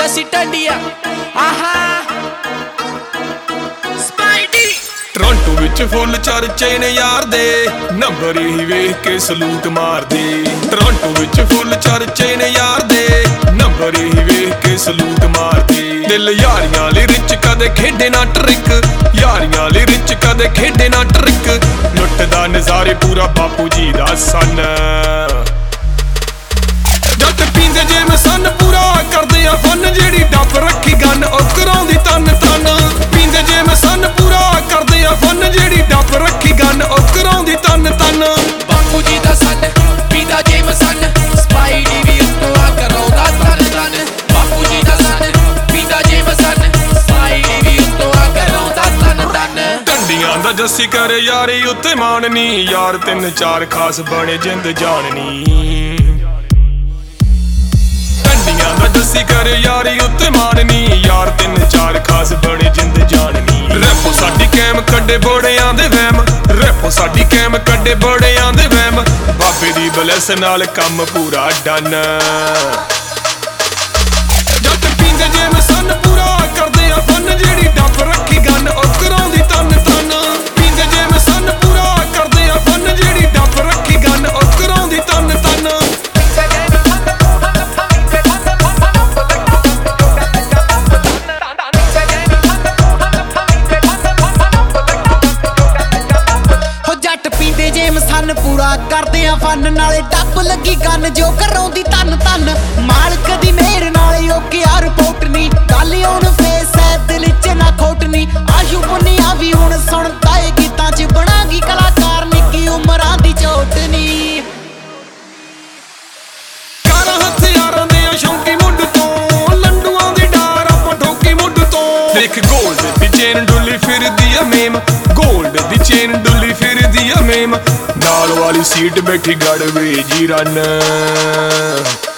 ਜੱਸੀ ਟੰਡੀਆ ਆਹਾ ਸਪਾਈਡੀ ਟੋਰਾਂਟੋ ਵਿੱਚ ਫੁੱਲ ਚਰਚੇ ਨੇ ਯਾਰ ਦੇ ਨੰਬਰ ਹੀ ਵੇਖ ਕੇ ਸਲੂਟ ਮਾਰਦੇ ਟੋਰਾਂਟੋ ਵਿੱਚ ਫੁੱਲ ਚਰਚੇ ਨੇ ਯਾਰ ਦੇ ਨੰਬਰ ਹੀ ਵੇਖ ਕੇ ਸਲੂਟ ਮਾਰਦੇ ਦਿਲ ਯਾਰੀਆਂ ਲਈ ਰਿਚ ਕਦੇ ਖੇਡੇ ਨਾ ਟਰਿਕ ਯਾਰੀਆਂ ਲਈ ਰਿਚ ਕਦੇ ਖੇਡੇ ਨਾ ਟਰਿਕ ਲੁੱਟਦਾ ਨਜ਼ਾਰੇ ਪੂਰਾ ਬਾਪੂ ਜੀ ਦਾ ਸਨ ਜੱਟ ਪੀਂਦੇ ਜਿਵੇਂ ਸਨ ਪੂਰਾ ਕਰਦੇ ਆ ਫਨ ਜਿਹੜੀ ਡੱਬ ਰੱਖੀ ਗੰਨ ਉਹ ਕਰਾਉਂਦੀ ਤਨ ਤਨ ਪੀਂਦੇ ਜਿਵੇਂ ਸਨ ਪੂਰਾ ਕਰਦੇ ਆ ਫਨ ਜਿਹੜੀ ਡੱਬ ਰੱਖੀ ਗੰਨ ਉਹ ਕਰਾਉਂਦੀ ਤਨ ਤਨ ਬਾਪੂ ਜੀ ਦਾ ਸਨ ਪੀਂਦਾ ਜਿਵੇਂ ਸਨ ਸਪਾਈਡੀ ਵੀ ਉੱਤੋਂ ਆ ਕਰਾਉਂਦਾ ਤਨ ਤਨ ਬਾਪੂ ਜੀ ਦਾ ਸਨ ਪੀਂਦਾ ਜਿਵੇਂ ਸਨ ਸਪਾਈਡੀ ਵੀ ਉੱਤੋਂ ਆ ਕਰਾਉਂਦਾ ਤਨ ਤਨ ਟੰਡੀਆਂ ਦਾ ਜੱਸੀ ਕਰੇ ਯਾਰੀ ਉੱਤੇ ਮਾਣਨੀ ਯਾਰ ਤਿੰਨ ਚਾਰ ਖਾਸ ਬਣੇ ਜਿੰਦ ਜਾਣਨੀ ਦਾ ਜੱਸੀ ਕਰ ਯਾਰੀ ਉੱਤੇ ਮਾਣਨੀ ਯਾਰ ਤਿੰਨ ਚਾਰ ਖਾਸ ਬਣੇ ਜਿੰਦ ਜਾਣਨੀ ਰੈਪੋ ਸਾਡੀ ਕੈਮ ਕੱਢੇ ਬੋੜਿਆਂ ਦੇ ਵਹਿਮ ਰੈਪੋ ਸਾਡੀ ਕੈਮ ਕੱਢੇ ਬੋੜਿਆਂ ਦੇ ਵਹਿਮ ਬਾਬੇ ਦੀ ਬਲੈਸ ਨਾਲ ਕੰਮ ਪੂਰਾ ਡਨ ਜੱਟ ਪੀਂਦੇ ਜਿਵੇਂ ਸਨ ਪੂਰਾ ਕਰਦੇ ਆ ਫਨ ਜਿਹੜੀ ਡੱਬ ਰੱਖੀ ਗੰਨ ਉਹ ਕਰਾਉਂਦੀ ਤਨ ਤਨ ਪੀਂਦੇ ਜਿਵੇਂ ਸਨ ਪੂਰਾ ਕਰਦੇ ਆ ਫਨ ਜਿਹੜੀ ਡੱਬ ਰੱਖੀ ਗੰਨ ਉਹ ਕਰਾਉਂਦੀ ਤਨ ਤਨ ਸਨ ਪੂਰਾ ਕਰਦੇ ਆ ਫਨ ਨਾਲੇ ਡੱਬ ਲੱਗੀ ਗੰਨ ਜੋ ਕਰਾਉਂਦੀ ਤਨ ਤਨ ਮਾਲਕ ਦੀ ਮਿਹਰ ਨਾਲ ਓਕਿਆ ਰਿਪੋਰਟ ਨੀ ਗੱਲ ਹੁਣ ਫੇਸ ਐ ਦਿਲ ਚ ਨਾ ਖੋਟ ਨੀ ਆਸ਼ੂ ਪੁੰਨੀਆ ਵੀ ਹੁਣ ਸੁਣਦਾ ਏ ਗੀਤਾਂ ਚ ਬਣਾਗੀ ਕਲਾਕਾਰ ਨਿੱਕੀ ਉਮਰਾਂ ਦੀ ਚੋਟ ਨੀ ਕਰ ਹਥਿਆਰਾਂ ਦੇ ਸ਼ੌਂਕੀ ਮੁੱਢ ਤੋਂ ਲੰਡੂਆਂ ਦੀ ਡਾਰ ਆਪਾਂ ਠੋਕੀ ਮੁੱਢ ਤੋਂ ਦੇਖ ਗੋਲਡ ਦੀ ਚੇਨ ਡੁੱਲੀ ਫਿਰਦੀ ਆ ਮੇਮ ਗੋਲਡ ਦੀ ਚੇਨ ਡੁੱਲੀ ਫਿਰਦੀ ਆ ਮੇਮ ਨਾਲ ਵਾਲੀ ਸੀਟ ਬੈਠੀ ਗੜਵੇ ਜੀ ਰਨ